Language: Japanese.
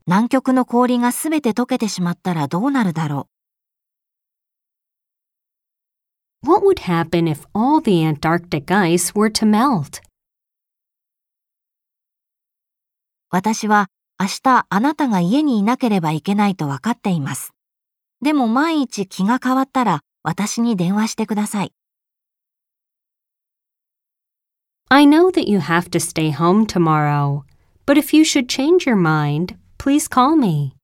南極の氷がすべて溶けてしまったらどうなるだろう。What would happen if all the Antarctic ice were to melt? 私は明日あなたが家にいなければいけないと分かっています。でも万一気が変わったら私に電話してください。 I know that you have to stay home tomorrow, but if you should change your mind, please call me.